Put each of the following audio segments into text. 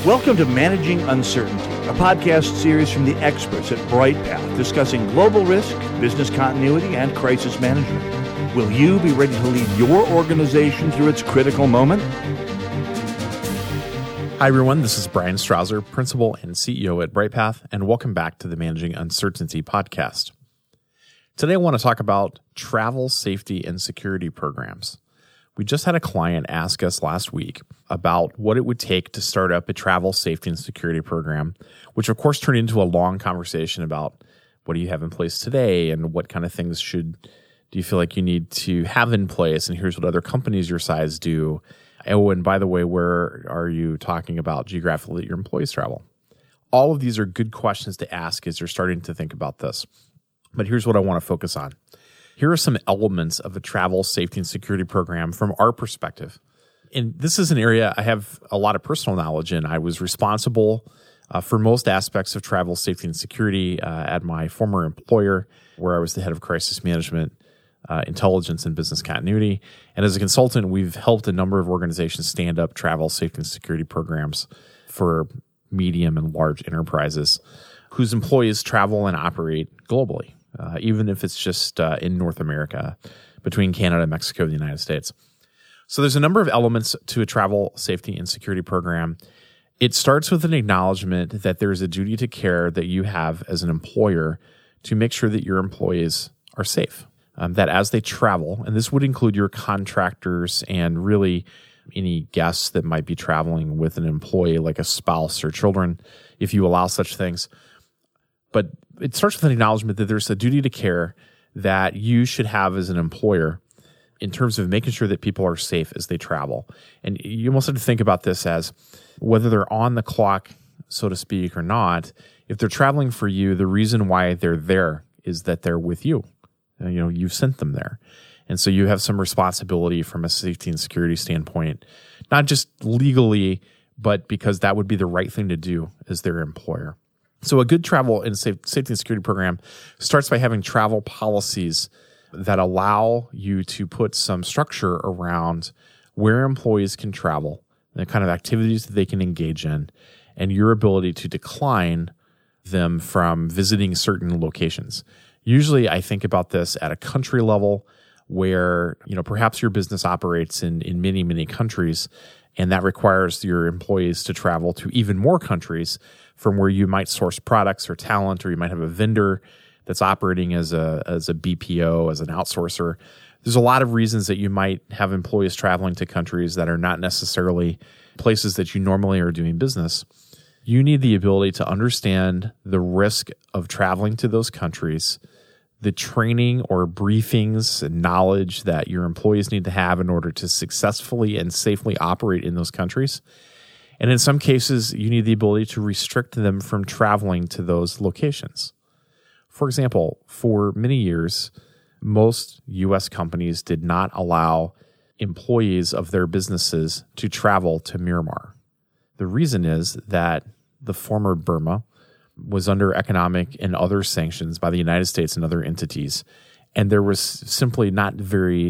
Welcome to Managing Uncertainty, a podcast series from the experts at BrightPath discussing global risk, business continuity, and crisis management. Will you be ready to lead your organization through its critical moment? Hi, everyone. This is Brian Strouser, Principal and CEO at BrightPath, and welcome back to the Managing Uncertainty podcast. Today, I want to talk about travel safety and security programs. We just had a client ask us last week about what it would take to start up a travel safety and security program, which of course turned into a long conversation about what do you have in place today and what kind of things do you feel like you need to have in place, and here's what other companies your size do. Oh, and by the way, where are you talking about geographically that your employees travel? All of these are good questions to ask as you're starting to think about this. But here's what I want to focus on. Here are some elements of a travel safety and security program from our perspective. And this is an area I have a lot of personal knowledge in. I was responsible for most aspects of travel safety and security at my former employer, where I was the head of crisis management, intelligence, and business continuity. And as a consultant, we've helped a number of organizations stand up travel safety and security programs for medium and large enterprises whose employees travel and operate globally. Even if it's just in North America, between Canada, Mexico, and the United States. So there's a number of elements to a travel safety and security program. It starts with an acknowledgement that there's a duty to care that you have as an employer to make sure that your employees are safe, that as they travel, and this would include your contractors and really any guests that might be traveling with an employee like a spouse or children, if you allow such things. But it starts with an acknowledgement that there's a duty to care that you should have as an employer in terms of making sure that people are safe as they travel. And you almost have to think about this as whether they're on the clock, so to speak, or not. If they're traveling for you, the reason why they're there is that they're with you. You've sent them there. And so you have some responsibility from a safety and security standpoint, not just legally, but because that would be the right thing to do as their employer. So a good travel and safety and security program starts by having travel policies that allow you to put some structure around where employees can travel, the kind of activities that they can engage in, and your ability to decline them from visiting certain locations. Usually I think about this at a country level where, perhaps your business operates in many, many countries, and that requires your employees to travel to even more countries from where you might source products or talent, or you might have a vendor that's operating as a BPO, as an outsourcer. There's a lot of reasons that you might have employees traveling to countries that are not necessarily places that you normally are doing business. You need the ability to understand the risk of traveling to those countries, the training or briefings and knowledge that your employees need to have in order to successfully and safely operate in those countries. And in some cases, you need the ability to restrict them from traveling to those locations. For example, for many years, most U.S. companies did not allow employees of their businesses to travel to Myanmar. The reason is that the former Burma was under economic and other sanctions by the United States and other entities, and there was simply very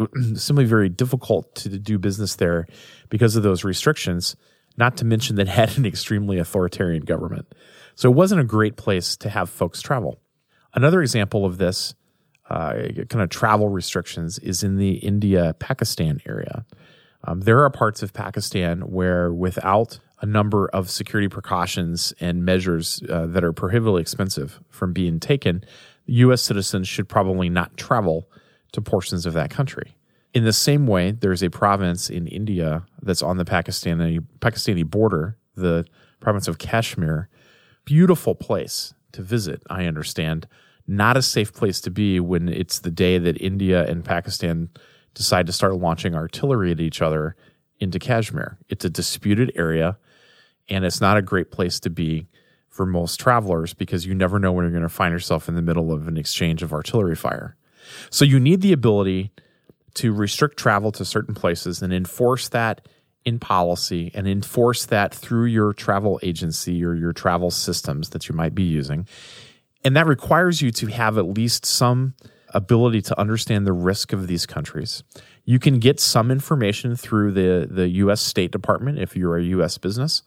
difficult to do business there because of those restrictions, not to mention that it had an extremely authoritarian government. So it wasn't a great place to have folks travel. Another example of this kind of travel restrictions is in the India-Pakistan area. There are parts of Pakistan where without a number of security precautions and measures that are prohibitively expensive from being taken, U.S. citizens should probably not travel to portions of that country. In the same way, there's a province in India that's on the Pakistani border, the province of Kashmir. Beautiful place to visit, I understand. Not a safe place to be when it's the day that India and Pakistan decide to start launching artillery at each other into Kashmir. It's a disputed area, and it's not a great place to be for most travelers because you never know when you're going to find yourself in the middle of an exchange of artillery fire. So you need the ability to restrict travel to certain places and enforce that in policy and enforce that through your travel agency or your travel systems that you might be using. And that requires you to have at least some ability to understand the risk of these countries. You can get some information through the U.S. State Department if you're a U.S. business.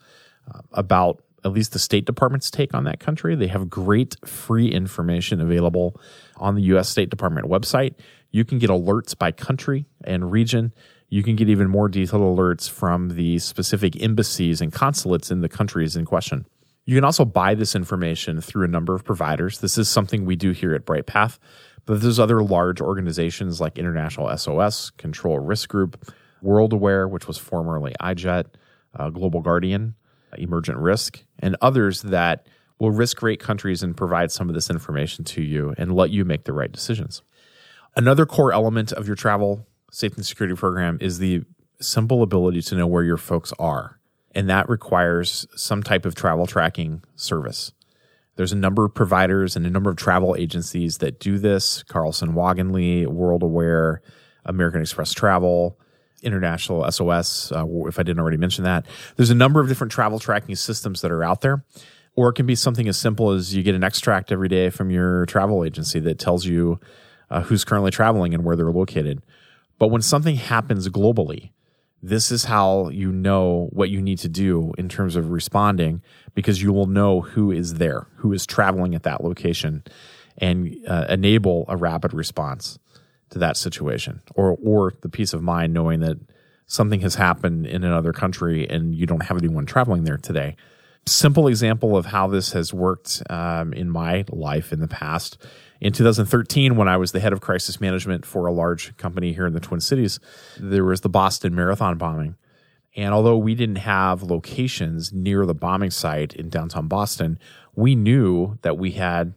about at least the State Department's take on that country. They have great free information available on the U.S. State Department website. You can get alerts by country and region. You can get even more detailed alerts from the specific embassies and consulates in the countries in question. You can also buy this information through a number of providers. This is something we do here at BrightPath, but there's other large organizations like International SOS, Control Risk Group, WorldAware, which was formerly iJet, Global Guardian, Emergent Risk, and others that will risk rate countries and provide some of this information to you and let you make the right decisions. Another core element of your travel safety and security program is the simple ability to know where your folks are. And that requires some type of travel tracking service. There's a number of providers and a number of travel agencies that do this: Carlson Wagonly, WorldAware, American Express Travel, International SOS, if I didn't already mention that. There's a number of different travel tracking systems that are out there. Or it can be something as simple as you get an extract every day from your travel agency that tells you who's currently traveling and where they're located. But when something happens globally, this is how you know what you need to do in terms of responding, because you will know who is there, who is traveling at that location, and enable a rapid response to that situation, or the peace of mind knowing that something has happened in another country and you don't have anyone traveling there today. Simple example of how this has worked in my life in the past. In 2013, when I was the head of crisis management for a large company here in the Twin Cities, there was the Boston Marathon bombing. And although we didn't have locations near the bombing site in downtown Boston, we knew that we had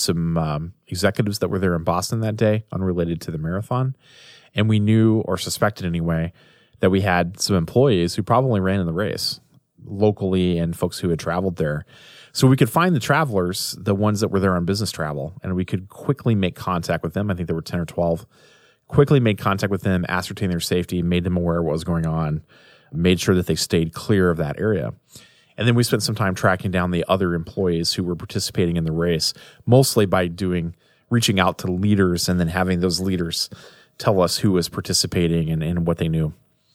some executives that were there in Boston that day, unrelated to the marathon. And we knew, or suspected anyway, that we had some employees who probably ran in the race locally and folks who had traveled there. So we could find the travelers, the ones that were there on business travel, and we could quickly make contact with them. I think there were 10 or 12. Quickly made contact with them, ascertained their safety, made them aware of what was going on, made sure that they stayed clear of that area. And then we spent some time tracking down the other employees who were participating in the race, mostly by reaching out to leaders and then having those leaders tell us who was participating and what they knew.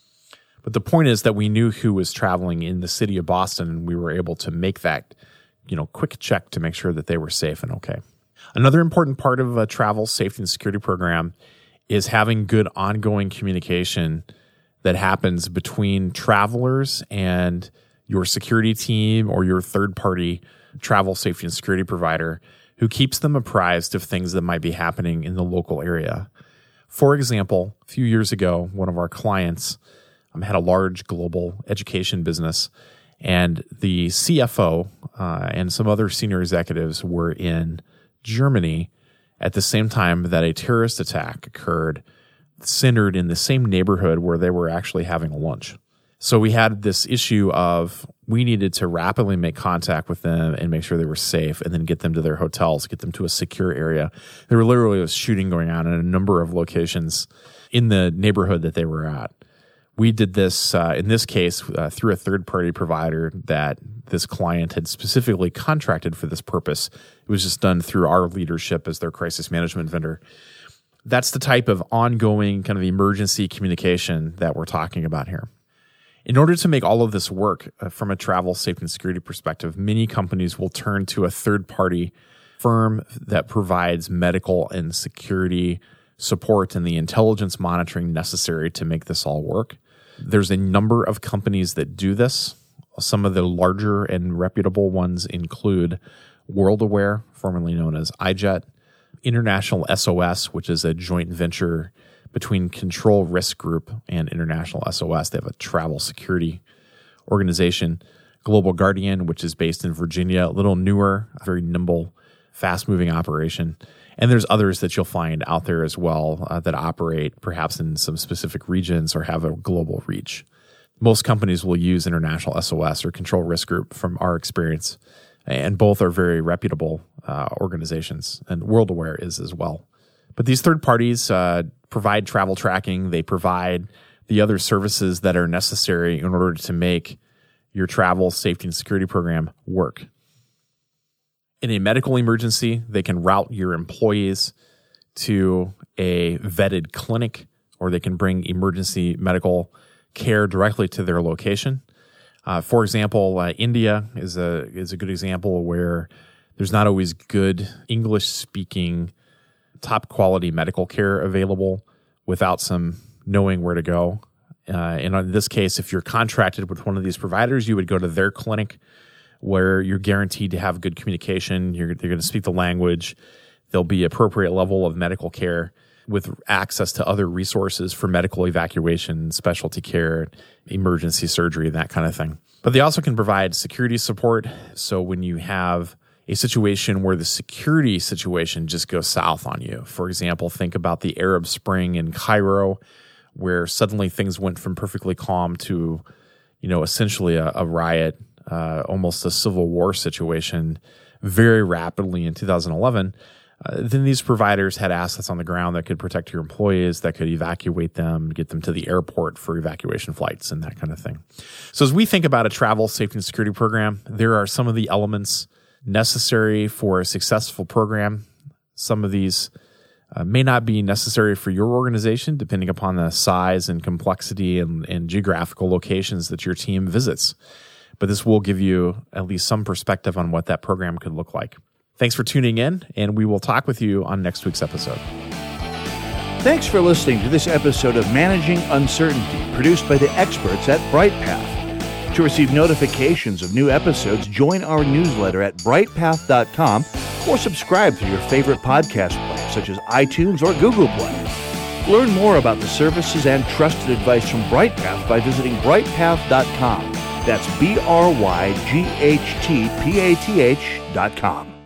But the point is that we knew who was traveling in the city of Boston, and we were able to make that quick check to make sure that they were safe and okay. Another important part of a travel safety and security program is having good ongoing communication that happens between travelers and your security team or your third-party travel safety and security provider, who keeps them apprised of things that might be happening in the local area. For example, a few years ago, one of our clients had a large global education business, and the CFO and some other senior executives were in Germany at the same time that a terrorist attack occurred, centered in the same neighborhood where they were actually having lunch. So we had this issue of we needed to rapidly make contact with them and make sure they were safe, and then get them to their hotels, get them to a secure area. There were literally a shooting going on in a number of locations in the neighborhood that they were at. We did this, in this case, through a third-party provider that this client had specifically contracted for this purpose. It was just done through our leadership as their crisis management vendor. That's the type of ongoing kind of emergency communication that we're talking about here. In order to make all of this work from a travel safety and security perspective, many companies will turn to a third-party firm that provides medical and security support and the intelligence monitoring necessary to make this all work. There's a number of companies that do this. Some of the larger and reputable ones include WorldAware, formerly known as iJet, International SOS, which is a joint venture between Control Risk Group and International SOS. They have a travel security organization. Global Guardian, which is based in Virginia, a little newer, very nimble, fast-moving operation. And there's others that you'll find out there as well that operate perhaps in some specific regions or have a global reach. Most companies will use International SOS or Control Risk Group from our experience, and both are very reputable organizations, and WorldAware is as well. But these third parties provide travel tracking. They provide the other services that are necessary in order to make your travel safety and security program work. In a medical emergency, they can route your employees to a vetted clinic, or they can bring emergency medical care directly to their location. For example, India is a good example where there's not always good English-speaking, top-quality medical care available without some knowing where to go. And in this case, if you're contracted with one of these providers, you would go to their clinic where you're guaranteed to have good communication. They're going to speak the language. There'll be appropriate level of medical care with access to other resources for medical evacuation, specialty care, emergency surgery, and that kind of thing. But they also can provide security support. So when you have a situation where the security situation just goes south on you, for example, think about the Arab Spring in Cairo, where suddenly things went from perfectly calm to, essentially a riot, almost a civil war situation very rapidly in 2011. Then these providers had assets on the ground that could protect your employees, that could evacuate them, get them to the airport for evacuation flights and that kind of thing. So as we think about a travel safety and security program, there are some of the elements necessary for a successful program. Some of these may not be necessary for your organization, depending upon the size and complexity and geographical locations that your team visits. But this will give you at least some perspective on what that program could look like. Thanks for tuning in, and we will talk with you on next week's episode. Thanks for listening to this episode of Managing Uncertainty, produced by the experts at BrightPath. To receive notifications of new episodes, join our newsletter at brightpath.com or subscribe through your favorite podcast player, such as iTunes or Google Play. Learn more about the services and trusted advice from BrightPath by visiting brightpath.com. That's BrightPath.com.